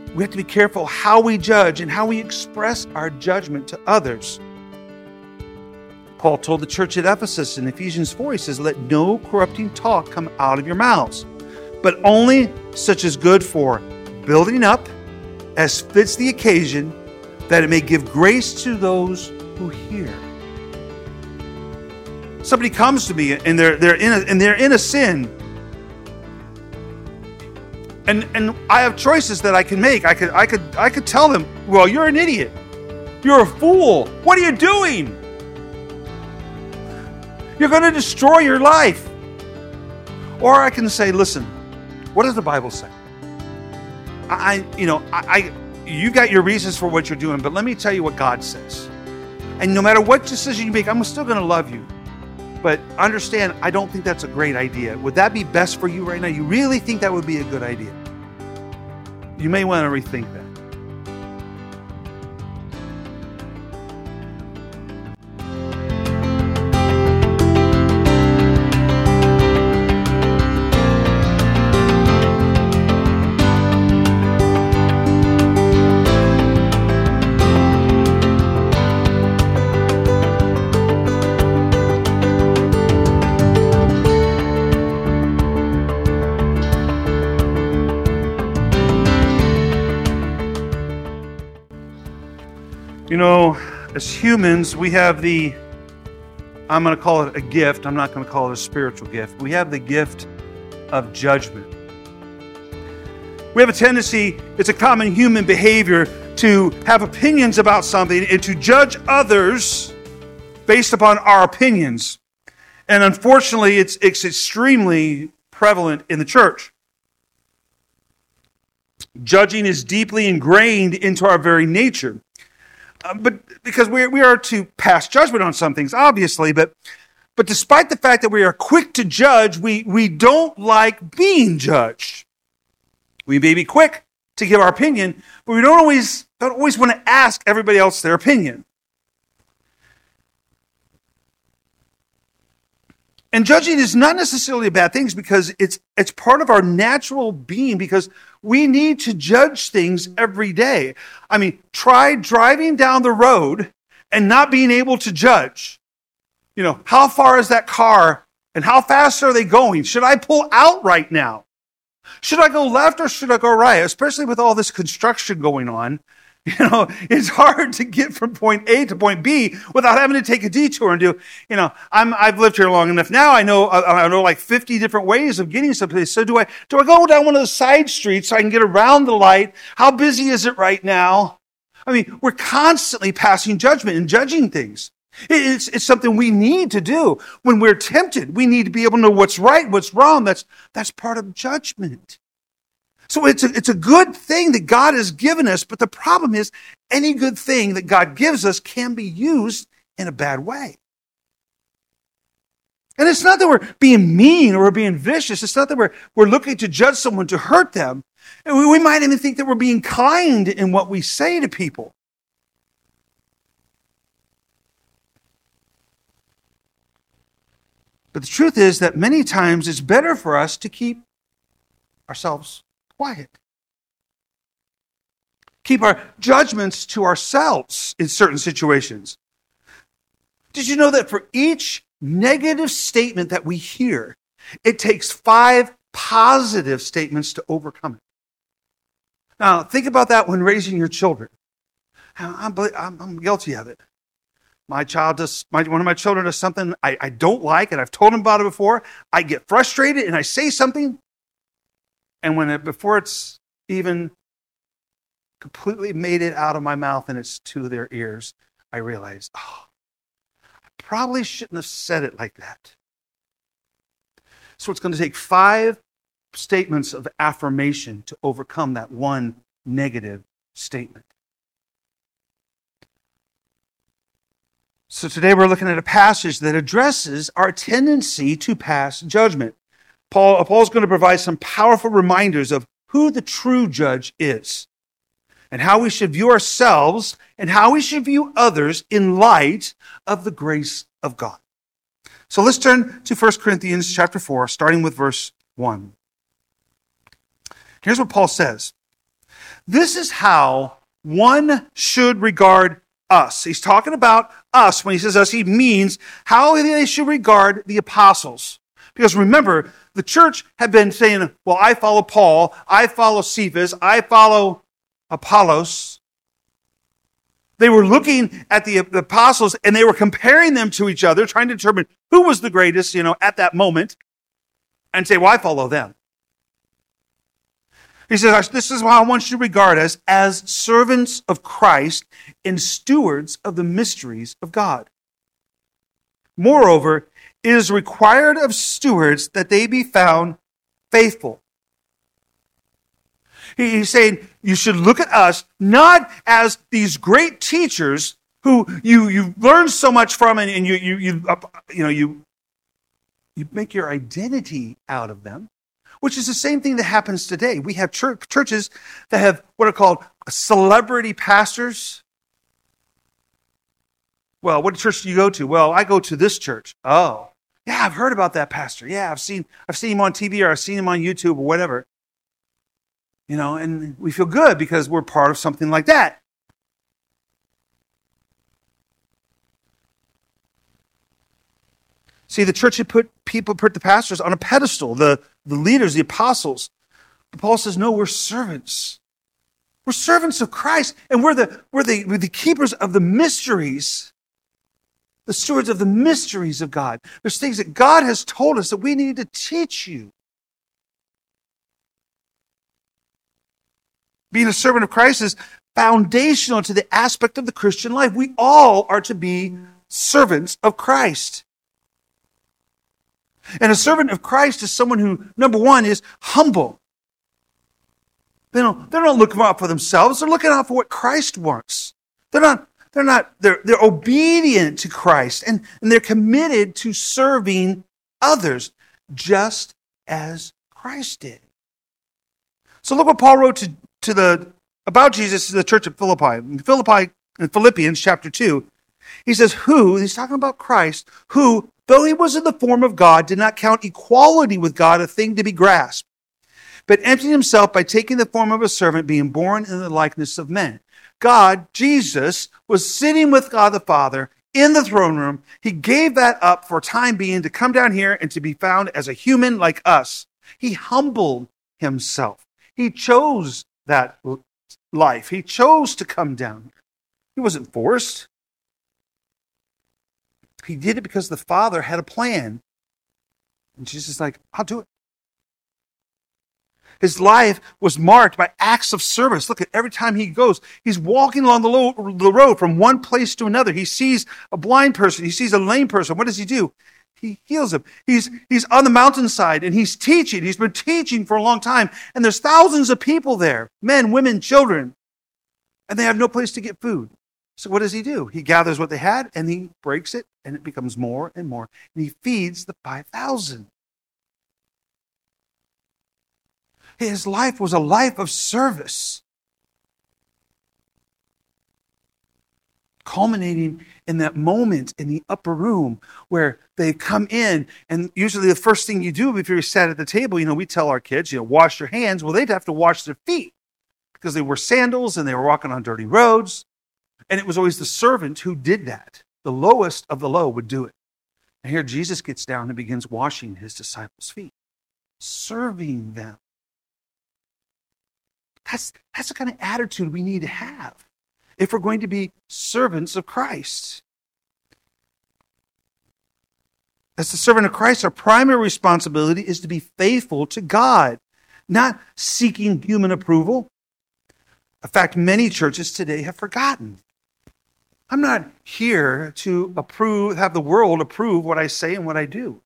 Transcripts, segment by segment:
we have to be careful how we judge and how we express our judgment to others. Paul told the church at Ephesus in Ephesians 4, he says, "Let no corrupting talk come out of your mouths, but only such as good for building up as fits the occasion, that it may give grace to those who hear." Somebody comes to me and they're in a sin. And I have choices that I can make. I could tell them, "Well, you're an idiot. You're a fool. What are you doing? You're going to destroy your life." Or I can say, "Listen, what does the Bible say? You got your reasons for what you're doing, but let me tell you what God says. And no matter what decision you make, I'm still going to love you. But understand, I don't think that's a great idea. Would that be best for you right now? You really think that would be a good idea? You may want to rethink that." As humans, we have I'm going to call it a gift. I'm not going to call it a spiritual gift. We have the gift of judgment. We have a tendency, it's a common human behavior, to have opinions about something and to judge others based upon our opinions. And unfortunately, it's extremely prevalent in the church. Judging is deeply ingrained into our very nature. But because we are to pass judgment on some things, obviously, but despite the fact that we are quick to judge, we don't like being judged. We may be quick to give our opinion, but we don't always want to ask everybody else their opinion. And judging is not necessarily a bad thing because it's part of our natural being, because we need to judge things every day. I mean, try driving down the road and not being able to judge. How far is that car and how fast are they going? Should I pull out right now? Should I go left or should I go right? Especially with all this construction going on. It's hard to get from point A to point B without having to take a detour and do, I've lived here long enough. Now I know like 50 different ways of getting someplace. So do I go down one of those side streets so I can get around the light? How busy is it right now? I mean, we're constantly passing judgment and judging things. It's something we need to do when we're tempted. We need to be able to know what's right, what's wrong. That's part of judgment. So it's a good thing that God has given us, but the problem is any good thing that God gives us can be used in a bad way. And it's not that we're being mean or we're being vicious. It's not that we're looking to judge someone to hurt them. And we might even think that we're being kind in what we say to people. But the truth is that many times it's better for us to keep ourselves quiet. Keep our judgments to ourselves in certain situations. Did you know that for each negative statement that we hear, it takes 5 positive statements to overcome it? Now, think about that when raising your children. I'm guilty of it. One of my children does something I don't like, and I've told him about it before. I get frustrated and I say something, and before it's even completely made it out of my mouth and it's to their ears, I realize, I probably shouldn't have said it like that. So it's going to take 5 statements of affirmation to overcome that one negative statement. So today we're looking at a passage that addresses our tendency to pass judgment. Paul's going to provide some powerful reminders of who the true judge is and how we should view ourselves and how we should view others in light of the grace of God. So let's turn to 1 Corinthians chapter 4, starting with verse 1. Here's what Paul says. This is how one should regard us. He's talking about us. When he says us, he means how they should regard the apostles. Because remember, the church had been saying, well, I follow Paul, I follow Cephas, I follow Apollos. They were looking at the apostles and they were comparing them to each other, trying to determine who was the greatest, at that moment, and say, well, I follow them. He says, this is how one should regard us as servants of Christ and stewards of the mysteries of God. Moreover, it is required of stewards that they be found faithful. He's saying you should look at us not as these great teachers who you learn so much from, and you make your identity out of them, which is the same thing that happens today. We have churches that have what are called celebrity pastors. Well, what church do you go to? Well, I go to this church. Oh, yeah, I've heard about that pastor. Yeah, I've seen him on TV, or I've seen him on YouTube, or whatever. And we feel good because we're part of something like that. See, the church had put the pastors on a pedestal, the leaders, the apostles. But Paul says, no, we're servants. We're servants of Christ, and we're the keepers of the mysteries, the stewards of the mysteries of God. There's things that God has told us that we need to teach you. Being a servant of Christ is foundational to the aspect of the Christian life. We all are to be servants of Christ. And a servant of Christ is someone who, number one, is humble. They're not looking out for themselves. They're looking out for what Christ wants. They're obedient to Christ, and they're committed to serving others just as Christ did. So look what Paul wrote about Jesus to the church at Philippi. In Philippians chapter 2, he says, he's talking about Christ, who, though he was in the form of God, did not count equality with God a thing to be grasped, but emptied himself by taking the form of a servant, being born in the likeness of men. God, Jesus, was sitting with God the Father in the throne room. He gave that up for a time being to come down here and to be found as a human like us. He humbled himself. He chose that life. He chose to come down. He wasn't forced. He did it because the Father had a plan. And Jesus is like, I'll do it. His life was marked by acts of service. Look at every time he goes, he's walking along the road from one place to another. He sees a blind person. He sees a lame person. What does he do? He heals him. He's on the mountainside and he's teaching. He's been teaching for a long time. And there's thousands of people there, men, women, children. And they have no place to get food. So what does he do? He gathers what they had and he breaks it, and it becomes more and more. And he feeds the 5,000. His life was a life of service, culminating in that moment in the upper room where they come in, and usually the first thing you do if you're sat at the table, we tell our kids, wash your hands. Well, they'd have to wash their feet because they wore sandals and they were walking on dirty roads. And it was always the servant who did that. The lowest of the low would do it. And here Jesus gets down and begins washing his disciples' feet, serving them. That's the kind of attitude we need to have if we're going to be servants of Christ. As the servant of Christ, our primary responsibility is to be faithful to God, not seeking human approval. In fact, many churches today have forgotten. I'm not here to have the world approve what I say and what I do.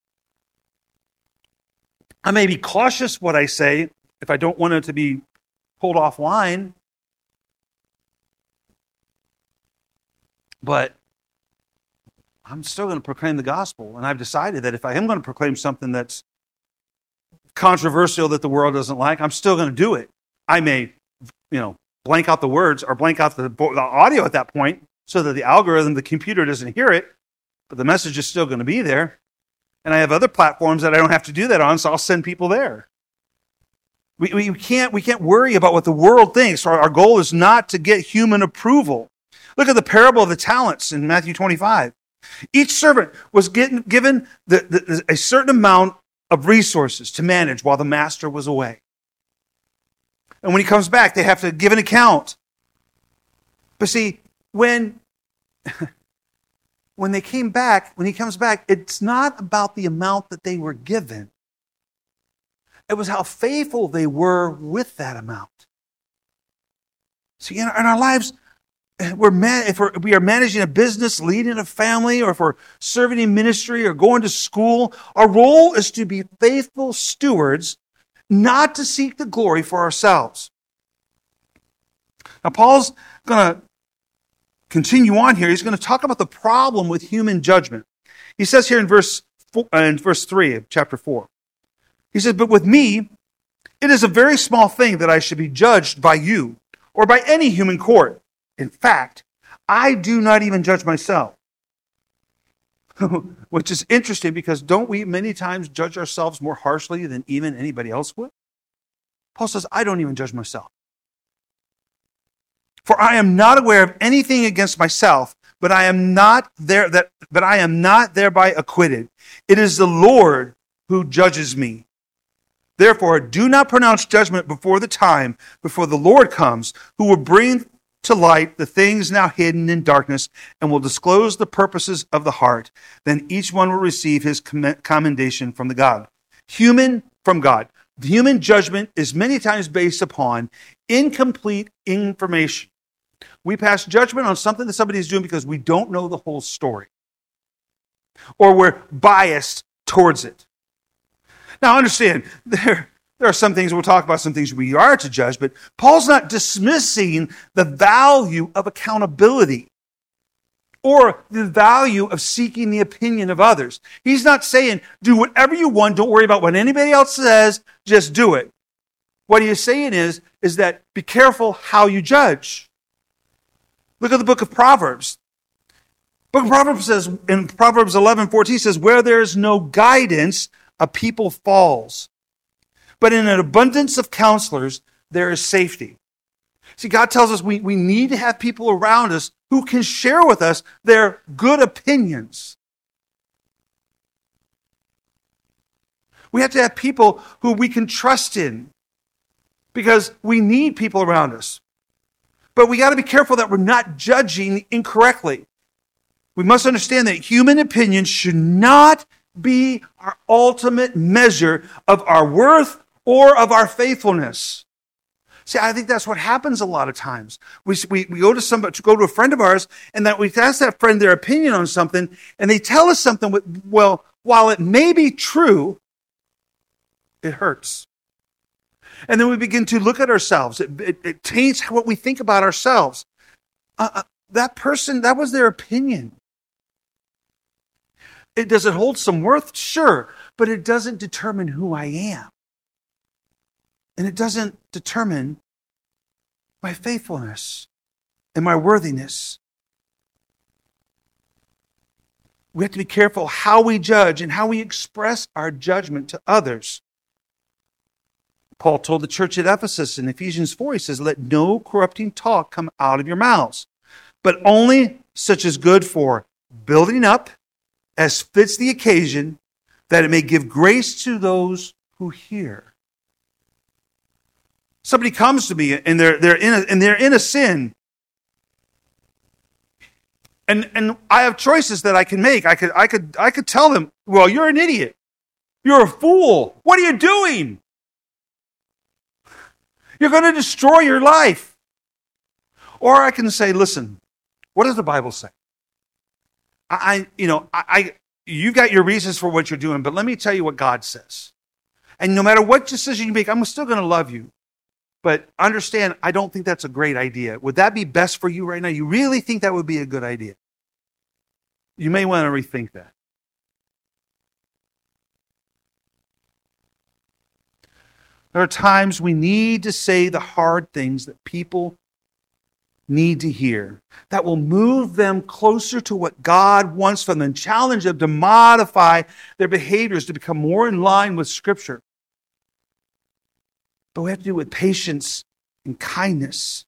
I may be cautious what I say if I don't want it to be pulled offline, but I'm still going to proclaim the gospel. And I've decided that if I am going to proclaim something that's controversial that the world doesn't like, I'm still going to do it. I may, blank out the words or blank out the audio at that point so that the algorithm, the computer doesn't hear it, but the message is still going to be there. And I have other platforms that I don't have to do that on, so I'll send people there. We can't worry about what the world thinks. Our goal is not to get human approval. Look at the parable of the talents in Matthew 25. Each servant was given a certain amount of resources to manage while the master was away. And when he comes back, they have to give an account. But see, when he comes back, it's not about the amount that they were given. It was how faithful they were with that amount. See, in our lives, if we are managing a business, leading a family, or if we're serving in ministry or going to school, our role is to be faithful stewards, not to seek the glory for ourselves. Now, Paul's going to continue on here. He's going to talk about the problem with human judgment. He says here in verse 3 of chapter 4, he says, "But with me, it is a very small thing that I should be judged by you or by any human court. In fact, I do not even judge myself." Which is interesting because don't we many times judge ourselves more harshly than even anybody else would? Paul says, I don't even judge myself. "For I am not aware of anything against myself, but I am not thereby acquitted. It is the Lord who judges me. Therefore, do not pronounce judgment before the Lord comes, who will bring to light the things now hidden in darkness and will disclose the purposes of the heart. Then each one will receive his commendation from God. From God. The human judgment is many times based upon incomplete information. We pass judgment on something that somebody is doing because we don't know the whole story, or we're biased towards it. Now, understand, there are some things we'll talk about, some things we are to judge, but Paul's not dismissing the value of accountability or the value of seeking the opinion of others. He's not saying, do whatever you want, don't worry about what anybody else says, just do it. What he is saying is that be careful how you judge. Look at the book of Proverbs. The book of Proverbs says, in Proverbs 11:14 says, "Where there is no guidance, a people falls. But in an abundance of counselors, there is safety." See, God tells us we need to have people around us who can share with us their good opinions. We have to have people who we can trust in because we need people around us. But we got to be careful that we're not judging incorrectly. We must understand that human opinions should not be our ultimate measure of our worth or of our faithfulness. See, I think that's what happens a lot of times. We go to a friend of ours, and that we ask that friend their opinion on something, and they tell us something. Well, while it may be true, it hurts. And then we begin to look at ourselves. It taints what we think about ourselves. That person, that was their opinion. Does it hold some worth? Sure, but it doesn't determine who I am. And it doesn't determine my faithfulness and my worthiness. We have to be careful how we judge and how we express our judgment to others. Paul told the church at Ephesus in Ephesians 4, he says, "Let no corrupting talk come out of your mouths, but only such as good for building up as fits the occasion, that it may give grace to those who hear." Somebody comes to me and they're in a sin, and I have choices that I can make. I could tell them, "Well, you're an idiot. You're a fool. What are you doing? You're going to destroy your life." Or I can say, "Listen, what does the Bible say? You've got your reasons for what you're doing, but let me tell you what God says. And no matter what decision you make, I'm still going to love you. But understand, I don't think that's a great idea. Would that be best for you right now? You really think that would be a good idea? You may want to rethink that." There are times we need to say the hard things that people need to hear, that will move them closer to what God wants from them, challenge them to modify their behaviors to become more in line with Scripture. But we have to do it with patience and kindness.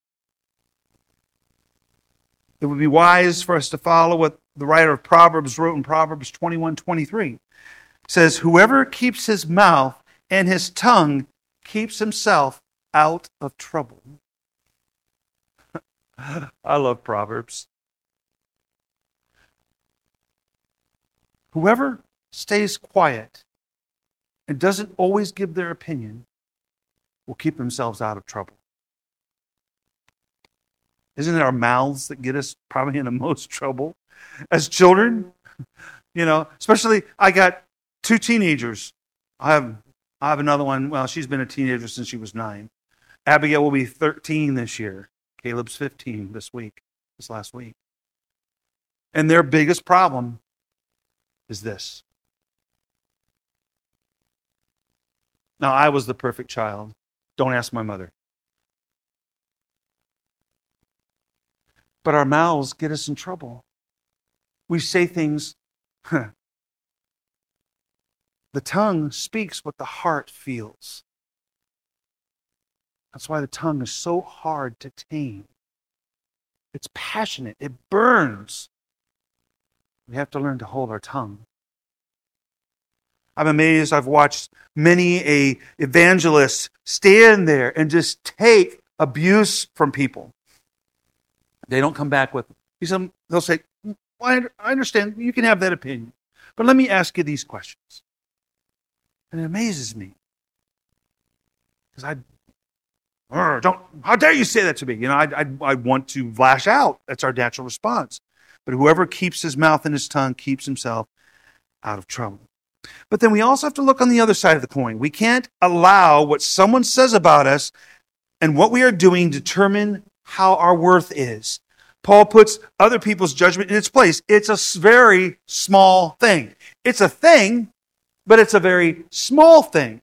It would be wise for us to follow what the writer of Proverbs wrote in Proverbs 21:23. It says, whoever keeps his mouth and his tongue keeps himself out of trouble. I love Proverbs. Whoever stays quiet and doesn't always give their opinion will keep themselves out of trouble. Isn't it our mouths that get us probably in the most trouble? As children, especially I got 2 teenagers. I have another one. Well, she's been a teenager since she was 9. Abigail will be 13 this year. Caleb's 15 this last week. And their biggest problem is this. Now, I was the perfect child. Don't ask my mother. But our mouths get us in trouble. We say things. The tongue speaks what the heart feels. That's why the tongue is so hard to tame. It's passionate. It burns. We have to learn to hold our tongue. I'm amazed. I've watched many evangelists stand there and just take abuse from people. They don't come back with it. They'll say, well, I understand. You can have that opinion. But let me ask you these questions. And it amazes me. Because how dare you say that to me? I want to lash out. That's our natural response. But whoever keeps his mouth and his tongue keeps himself out of trouble. But then we also have to look on the other side of the coin. We can't allow what someone says about us and what we are doing determine how our worth is. Paul puts other people's judgment in its place. It's a very small thing. It's a thing, but it's a very small thing.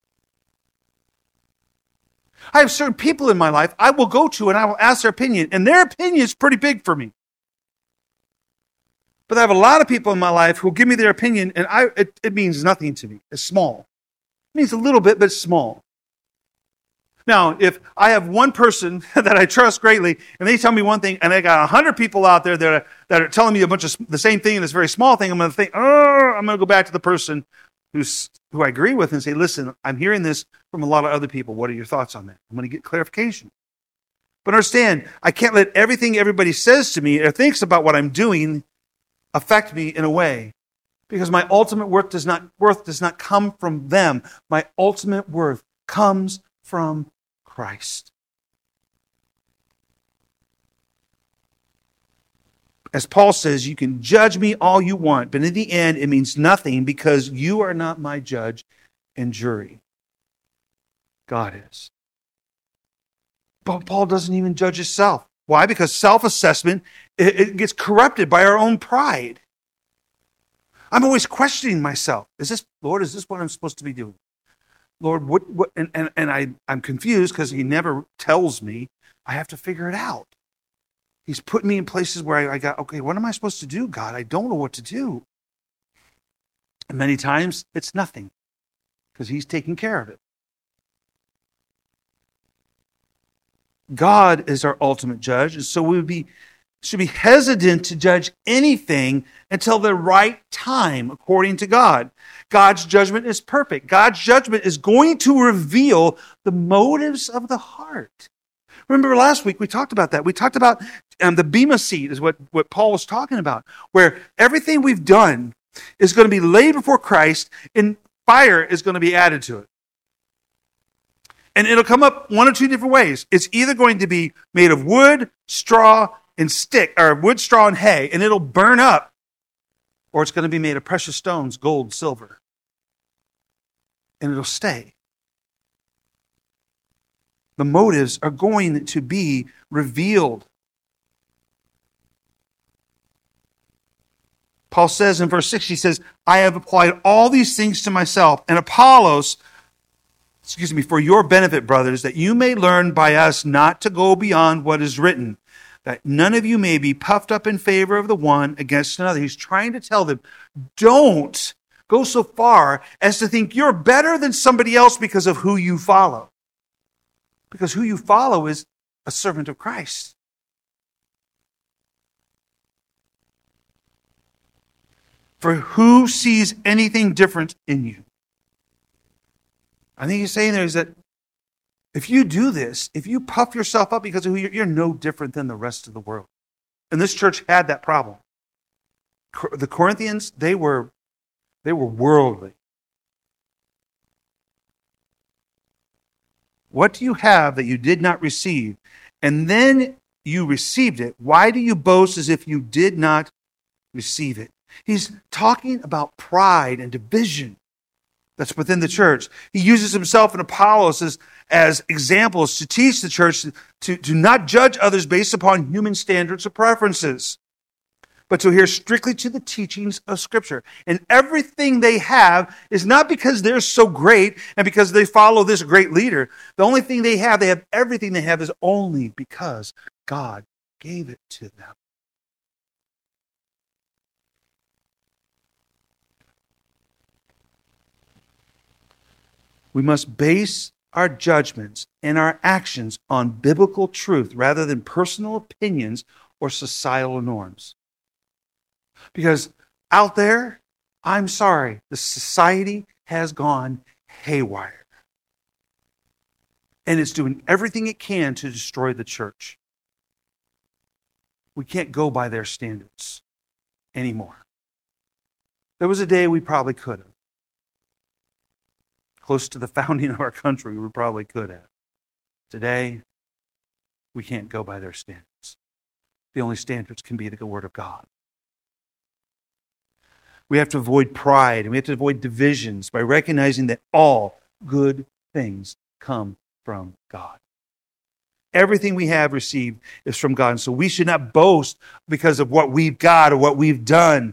I have certain people in my life I will go to and I will ask their opinion, and their opinion is pretty big for me. But I have a lot of people in my life who give me their opinion, and it means nothing to me. It's small. It means a little bit, but it's small. Now, if I have one person that I trust greatly, and they tell me one thing, and I got 100 people out there that are telling me a bunch of the same thing, and this very small thing, I'm going to think, I'm going to go back to the person who I agree with and say, listen, I'm hearing this from a lot of other people. What are your thoughts on that? I'm going to get clarification. But understand, I can't let everything everybody says to me or thinks about what I'm doing affect me in a way, because my ultimate worth does not come from them. My ultimate worth comes from Christ. As Paul says, you can judge me all you want, but in the end, it means nothing because you are not my judge and jury. God is. But Paul doesn't even judge himself. Why? Because self-assessment, it gets corrupted by our own pride. I'm always questioning myself. Lord, is this what I'm supposed to be doing? Lord, what? And I'm confused because he never tells me. I have to figure it out. He's put me in places where I got, okay, what am I supposed to do, God? I don't know what to do. And many times it's nothing because he's taking care of it. God is our ultimate judge, and so we should be hesitant to judge anything until the right time, according to God. God's judgment is perfect. God's judgment is going to reveal the motives of the heart. Remember last week we talked about that. We talked about the Bema seat is what Paul was talking about, where everything we've done is going to be laid before Christ and fire is going to be added to it. And it'll come up one of two different ways. It's either going to be made of wood, straw, and wood, straw, and hay, and it'll burn up, or it's going to be made of precious stones, gold, silver, and it'll stay. The motives are going to be revealed. Paul says in verse 6, he says, I have applied all these things to myself and Apollos, for your benefit, brothers, that you may learn by us not to go beyond what is written, that none of you may be puffed up in favor of the one against another. He's trying to tell them, don't go so far as to think you're better than somebody else because of who you follow. Because who you follow is a servant of Christ. For who sees anything different in you? I think he's saying there is that if you do this, if you puff yourself up because of who you're no different than the rest of the world. And this church had that problem. The Corinthians, they were worldly. What do you have that you did not receive? And then you received it. Why do you boast as if you did not receive it? He's talking about pride and division that's within the church. He uses himself and Apollos as examples to teach the church to not judge others based upon human standards or preferences, but to adhere strictly to the teachings of Scripture. And everything they have is not because they're so great and because they follow this great leader. The only thing they have everything they have is only because God gave it to them. We must base our judgments and our actions on biblical truth rather than personal opinions or societal norms. Because out there, I'm sorry, the society has gone haywire. And it's doing everything it can to destroy the church. We can't go by their standards anymore. There was a day we probably could have. Close to the founding of our country, we probably could have. Today, we can't go by their standards. The only standards can be the Word of God. We have to avoid pride and we have to avoid divisions by recognizing that all good things come from God. Everything we have received is from God. And so we should not boast because of what we've got or what we've done.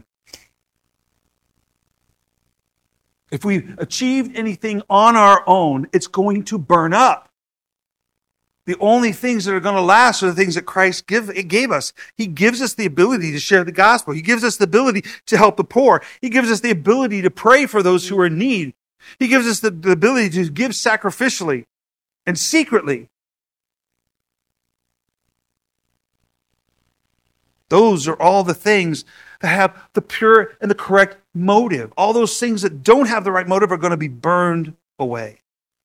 If we've achieved anything on our own, it's going to burn up. The only things that are going to last are the things that Christ gave us. He gives us the ability to share the gospel. He gives us the ability to help the poor. He gives us the ability to pray for those who are in need. He gives us the ability to give sacrificially and secretly. Those are all the things that have the pure and the correct motive. All those things that don't have the right motive are going to be burned away.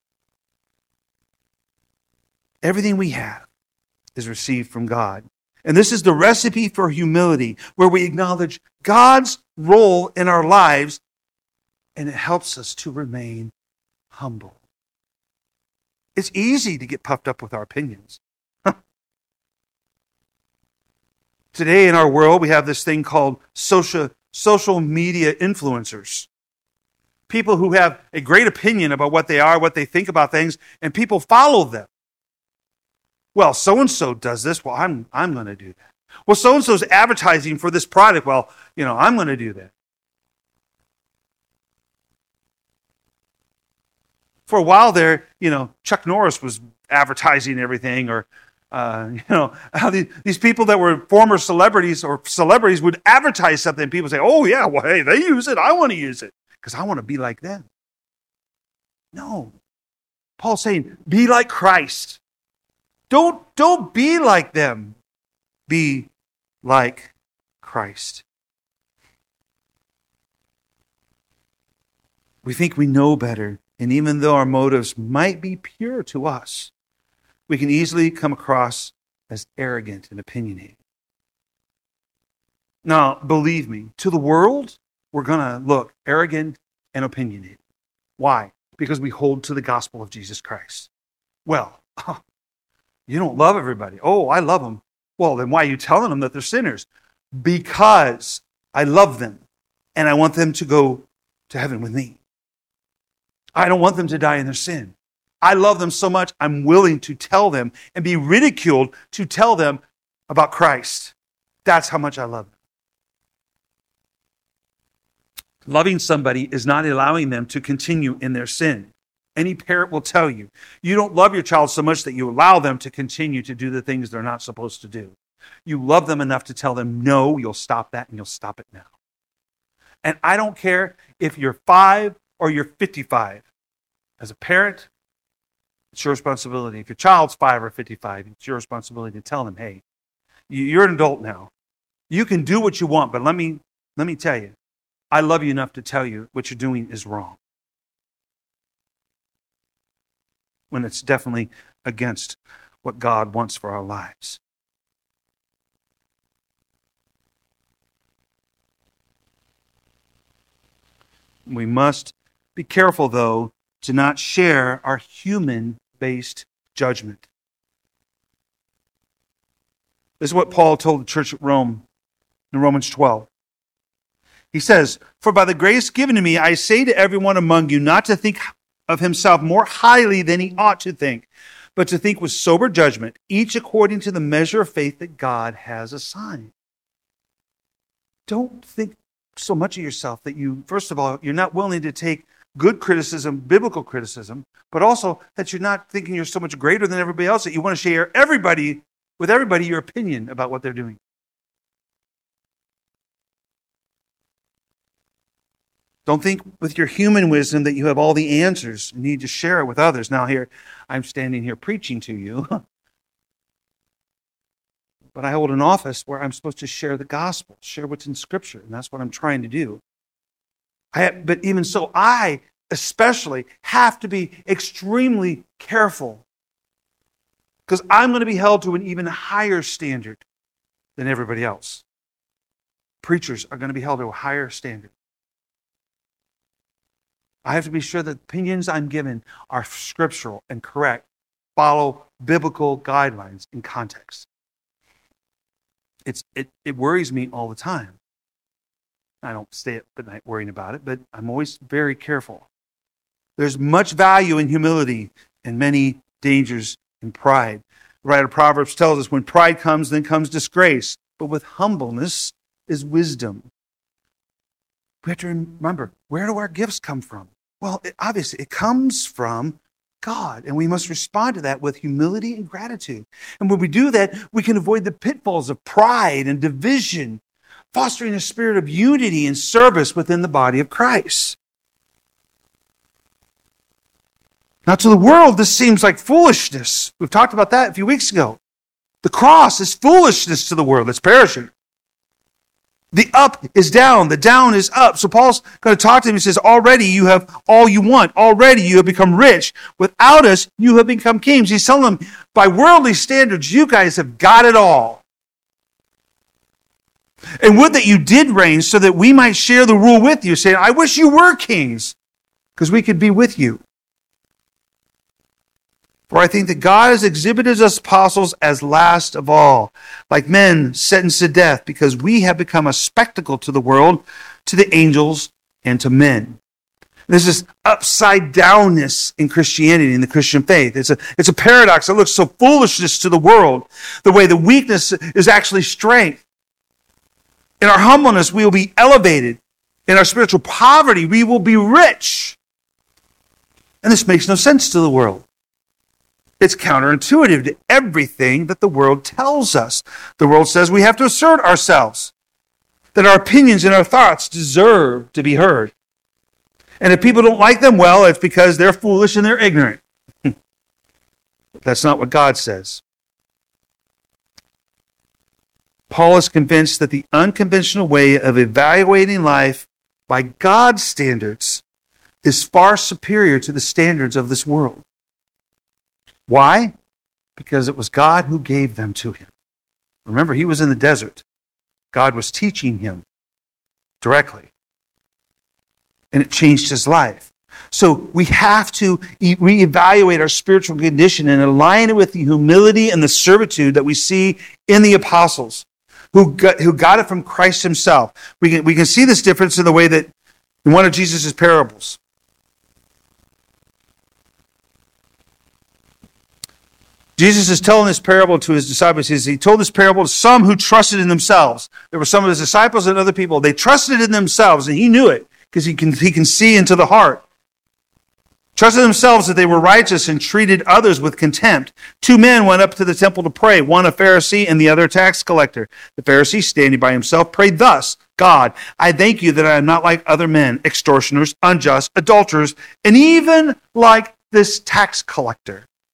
Everything we have is received from God. And this is the recipe for humility, where we acknowledge God's role in our lives, and it helps us to remain humble. It's easy to get puffed up with our opinions. Today in our world, we have this thing called social media influencers. People who have a great opinion about what they are, what they think about things, and people follow them. Well, so-and-so does this. Well, I'm going to do that. Well, so-and-so's advertising for this product. Well, I'm going to do that. For a while there, Chuck Norris was advertising everything, or how these people that were former celebrities or celebrities would advertise something, and people say, oh yeah, well, hey, they use it, I want to use it because I want to be like them. No. Paul's saying, be like Christ. Don't be like them. Be like Christ. We think we know better, and even though our motives might be pure to us, we can easily come across as arrogant and opinionated. Now, believe me, to the world, we're going to look arrogant and opinionated. Why? Because we hold to the gospel of Jesus Christ. Well, you don't love everybody. Oh, I love them. Well, then why are you telling them that they're sinners? Because I love them and I want them to go to heaven with me. I don't want them to die in their sin. I love them so much, I'm willing to tell them and be ridiculed to tell them about Christ. That's how much I love them. Loving somebody is not allowing them to continue in their sin. Any parent will tell you, you don't love your child so much that you allow them to continue to do the things they're not supposed to do. You love them enough to tell them, no, you'll stop that and you'll stop it now. And I don't care if you're 5 or you're 55. As a parent, It's your responsibility. If your child's 5 or 55, it's your responsibility to tell them, hey, you're an adult now. You can do what you want, but let me tell you, I love you enough to tell you what you're doing is wrong. When it's definitely against what God wants for our lives. We must be careful, though, to not share our human-based judgment. This is what Paul told the church at Rome in Romans 12. He says, "For by the grace given to me, I say to everyone among you not to think of himself more highly than he ought to think, but to think with sober judgment, each according to the measure of faith that God has assigned." Don't think so much of yourself that you, first of all, you're not willing to take good criticism, biblical criticism, but also that you're not thinking you're so much greater than everybody else that you want to share with everybody your opinion about what they're doing. Don't think with your human wisdom that you have all the answers. You need to share it with others. Now here, I'm standing here preaching to you, but I hold an office where I'm supposed to share the gospel, share what's in Scripture, and that's what I'm trying to do. But even so, I especially have to be extremely careful because I'm going to be held to an even higher standard than everybody else. Preachers are going to be held to a higher standard. I have to be sure that the opinions I'm given are scriptural and correct, follow biblical guidelines in context. It worries me all the time. I don't stay up at night worrying about it, but I'm always very careful. There's much value in humility and many dangers in pride. The writer of Proverbs tells us when pride comes, then comes disgrace. But with humbleness is wisdom. We have to remember, where do our gifts come from? Well, obviously, it comes from God, and we must respond to that with humility and gratitude. And when we do that, we can avoid the pitfalls of pride and division, fostering a spirit of unity and service within the body of Christ. Now, to the world, this seems like foolishness. We've talked about that a few weeks ago. The cross is foolishness to the world. It's perishing. The up is down. The down is up. So Paul's going to talk to him. He says, already you have all you want. Already you have become rich. Without us, you have become kings. He's telling them, by worldly standards, you guys have got it all. And would that you did reign so that we might share the rule with you, saying, I wish you were kings because we could be with you. For I think that God has exhibited us apostles as last of all, like men sentenced to death, because we have become a spectacle to the world, to the angels, and to men. There's this upside downness in Christianity, in the Christian faith. It's a paradox that looks so foolishness to the world, the way the weakness is actually strength. In our humbleness, we will be elevated. In our spiritual poverty, we will be rich. And this makes no sense to the world. It's counterintuitive to everything that the world tells us. The world says we have to assert ourselves, that our opinions and our thoughts deserve to be heard. And if people don't like them, well, it's because they're foolish and they're ignorant. That's not what God says. Paul is convinced that the unconventional way of evaluating life by God's standards is far superior to the standards of this world. Why? Because it was God who gave them to him. Remember, he was in the desert. God was teaching him directly. And it changed his life. So we have to reevaluate our spiritual condition and align it with the humility and the servitude that we see in the apostles who got it from Christ himself. We can see this difference in the way that in one of Jesus' parables. Jesus is telling this parable to his disciples. He told this parable to some who trusted in themselves. There were some of his disciples and other people. They trusted in themselves, and he knew it because he can see into the heart. Trusted themselves that they were righteous and treated others with contempt. 2 men went up to the temple to pray, one a Pharisee and the other a tax collector. The Pharisee, standing by himself, prayed thus, God, I thank you that I am not like other men, extortioners, unjust, adulterers, and even like this tax collector.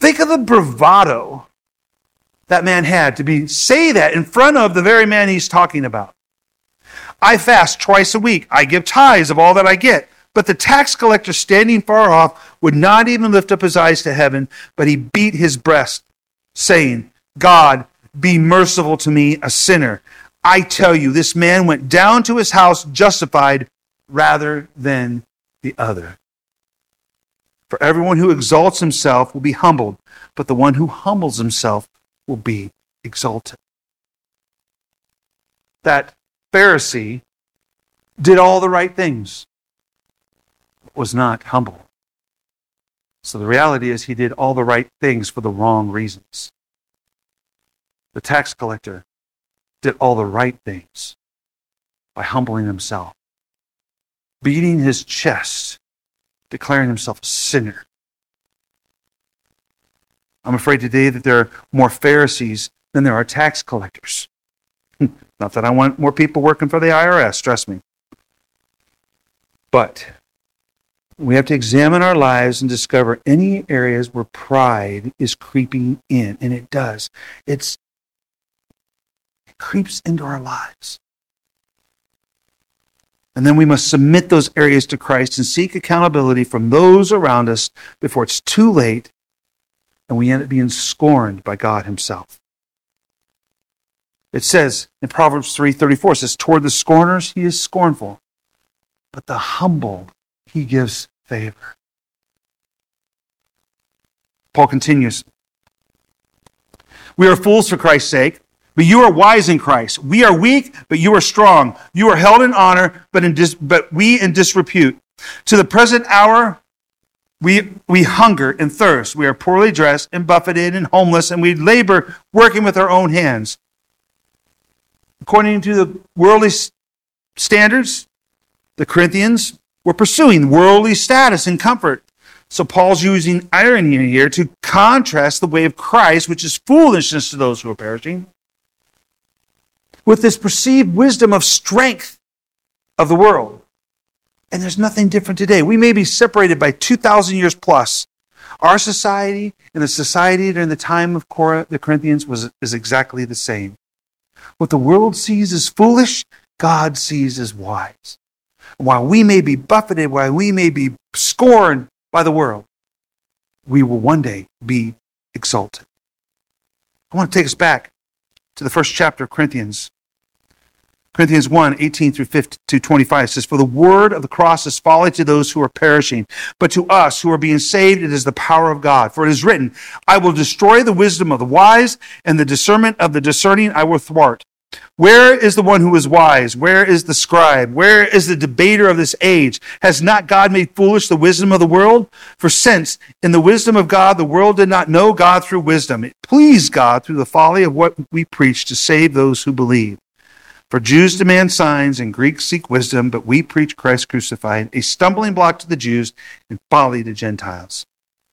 Think of the bravado that man had to say that in front of the very man he's talking about. I fast twice a week. I give tithes of all that I get. But the tax collector, standing far off, would not even lift up his eyes to heaven, but he beat his breast, saying, God, be merciful to me, a sinner. I tell you, this man went down to his house justified rather than the other. For everyone who exalts himself will be humbled, but the one who humbles himself will be exalted. That Pharisee did all the right things, but was not humble. So the reality is he did all the right things for the wrong reasons. The tax collector did all the right things by humbling himself, beating his chest, declaring himself a sinner. I'm afraid today that there are more Pharisees than there are tax collectors. Not that I want more people working for the IRS, trust me. But we have to examine our lives and discover any areas where pride is creeping in. And it does. It creeps into our lives. And then we must submit those areas to Christ and seek accountability from those around us before it's too late and we end up being scorned by God himself. It says in Proverbs 3:34, it says, toward the scorners he is scornful, but the humble he gives favor. Paul continues, we are fools for Christ's sake, but you are wise in Christ. We are weak, but you are strong. You are held in honor, but we in disrepute. To the present hour, we hunger and thirst. We are poorly dressed and buffeted and homeless, and we labor working with our own hands. According to the worldly standards, the Corinthians were pursuing worldly status and comfort. So Paul's using irony here to contrast the way of Christ, which is foolishness to those who are perishing, with this perceived wisdom of strength of the world. And there's nothing different today. We may be separated by 2,000 years plus. Our society and the society during the time of the Corinthians is exactly the same. What the world sees as foolish, God sees as wise. While we may be buffeted, while we may be scorned by the world, we will one day be exalted. I want to take us back to the first chapter of Corinthians. Corinthians 1:18-25 says, for the word of the cross is folly to those who are perishing, but to us who are being saved it is the power of God. For it is written, I will destroy the wisdom of the wise, and the discernment of the discerning I will thwart. Where is the one who is wise? Where is the scribe? Where is the debater of this age? Has not God made foolish the wisdom of the world? For since in the wisdom of God, the world did not know God through wisdom, it pleased God through the folly of what we preach to save those who believe. For Jews demand signs and Greeks seek wisdom, but we preach Christ crucified, a stumbling block to the Jews and folly to Gentiles.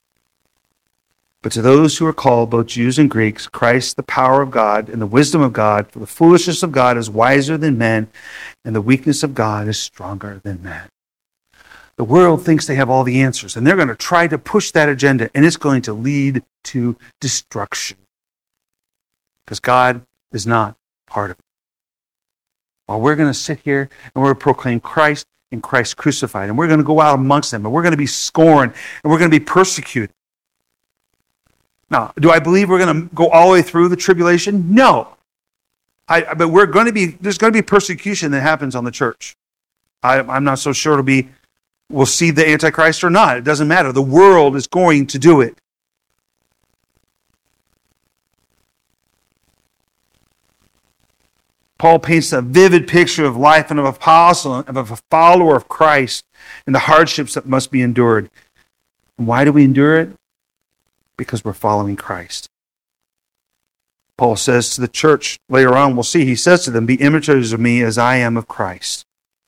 But to those who are called, both Jews and Greeks, Christ, the power of God and the wisdom of God, for the foolishness of God is wiser than men, and the weakness of God is stronger than man. The world thinks they have all the answers, and they're going to try to push that agenda, and it's going to lead to destruction. Because God is not part of it. While we're going to sit here and we're going to proclaim Christ and Christ crucified, and we're going to go out amongst them, and we're going to be scorned, and we're going to be persecuted. Now, do I believe we're going to go all the way through the tribulation? No. But there's going to be persecution that happens on the church. I'm not so sure we'll see the Antichrist or not. It doesn't matter. The world is going to do it. Paul paints a vivid picture of life and of an apostle, of a follower of Christ, and the hardships that must be endured. And why do we endure it? Because we're following Christ. Paul says to the church later on, we'll see, he says to them, be imitators of me as I am of Christ.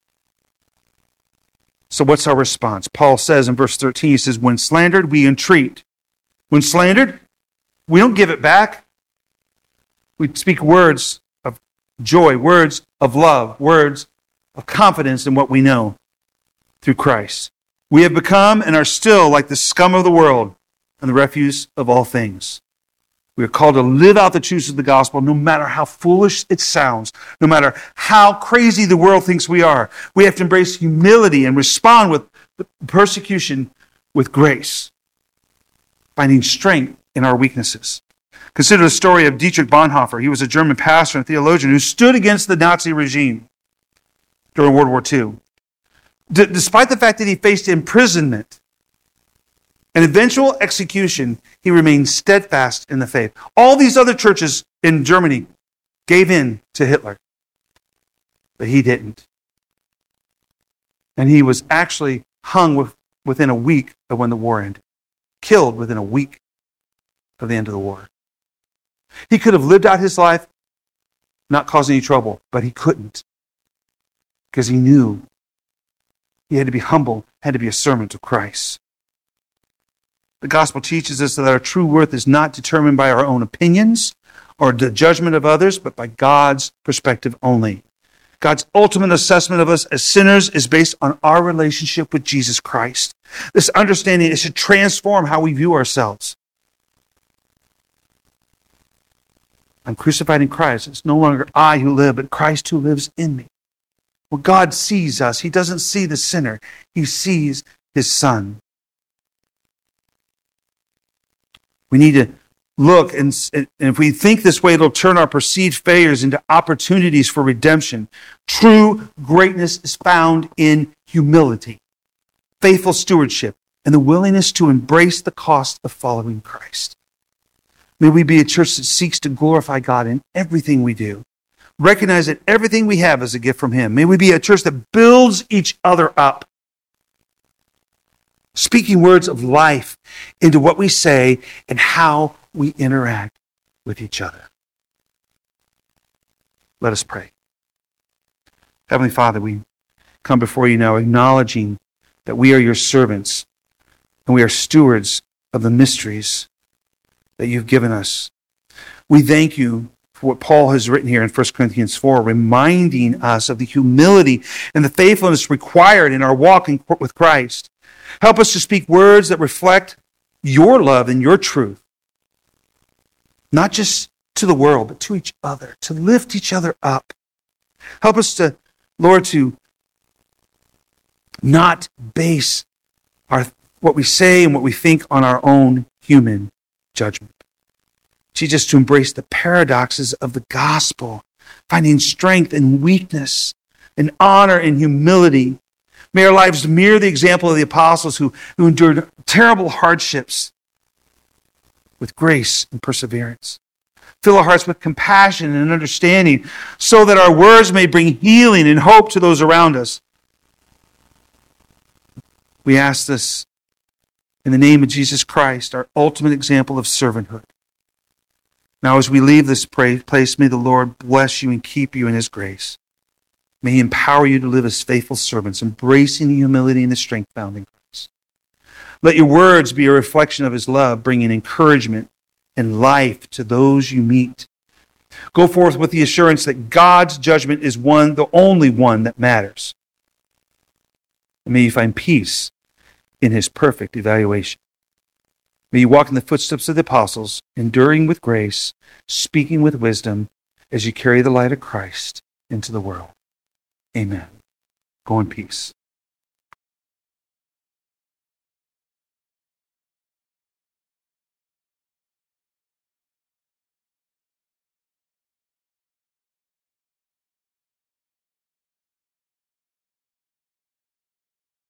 So what's our response? Paul says in verse 13, he says, when slandered, we entreat. When slandered, we don't give it back. We speak words of joy, words of love, words of confidence in what we know through Christ. We have become and are still like the scum of the world. and the refuse of all things. We are called to live out the truths of the gospel no matter how foolish it sounds, no matter how crazy the world thinks we are. We have to embrace humility and respond with persecution with grace, finding strength in our weaknesses. Consider the story of Dietrich Bonhoeffer. He was a German pastor and theologian who stood against the Nazi regime during World War II. Despite the fact that he faced imprisonment and eventual execution, he remained steadfast in the faith. All these other churches in Germany gave in to Hitler, but he didn't. And he was actually hung within a week of when the war ended, killed within a week of the end of the war. He could have lived out his life, not causing any trouble, but he couldn't, because he knew he had to be humble, had to be a servant of Christ. The gospel teaches us that our true worth is not determined by our own opinions or the judgment of others, but by God's perspective only. God's ultimate assessment of us as sinners is based on our relationship with Jesus Christ. This understanding should transform how we view ourselves. I'm crucified in Christ. It's no longer I who live, but Christ who lives in me. When God sees us, he doesn't see the sinner. He sees his Son. We need to look, and if we think this way, it'll turn our perceived failures into opportunities for redemption. True greatness is found in humility, faithful stewardship, and the willingness to embrace the cost of following Christ. May we be a church that seeks to glorify God in everything we do. Recognize that everything we have is a gift from him. May we be a church that builds each other up, speaking words of life into what we say and how we interact with each other. Let us pray. Heavenly Father, we come before you now acknowledging that we are your servants and we are stewards of the mysteries that you've given us. We thank you for what Paul has written here in 1 Corinthians 4, reminding us of the humility and the faithfulness required in our walk with Christ. Help us to speak words that reflect your love and your truth, not just to the world, but to each other, to lift each other up. Help us to, Lord, to not base what we say and what we think on our own human judgment. Teach us to embrace the paradoxes of the gospel, finding strength in weakness, and honor in humility. May our lives mirror the example of the apostles who endured terrible hardships with grace and perseverance. Fill our hearts with compassion and understanding so that our words may bring healing and hope to those around us. We ask this in the name of Jesus Christ, our ultimate example of servanthood. Now, as we leave this place, may the Lord bless you and keep you in his grace. May he empower you to live as faithful servants, embracing the humility and the strength found in Christ. Let your words be a reflection of his love, bringing encouragement and life to those you meet. Go forth with the assurance that God's judgment is the only one that matters. And may you find peace in his perfect evaluation. May you walk in the footsteps of the apostles, enduring with grace, speaking with wisdom, as you carry the light of Christ into the world. Amen. Go in peace.